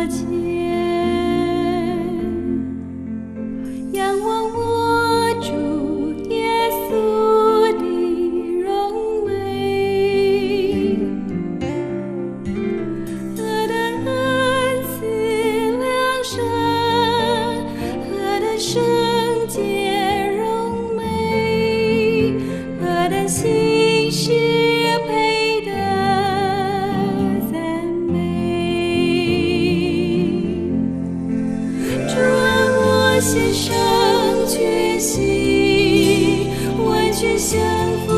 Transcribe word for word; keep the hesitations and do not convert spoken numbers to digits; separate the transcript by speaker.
Speaker 1: 前，仰望我主耶稣的荣美，何等恩慈良善，何等圣洁荣美，何等心事配得赞美。主啊，我献上全心，完全降服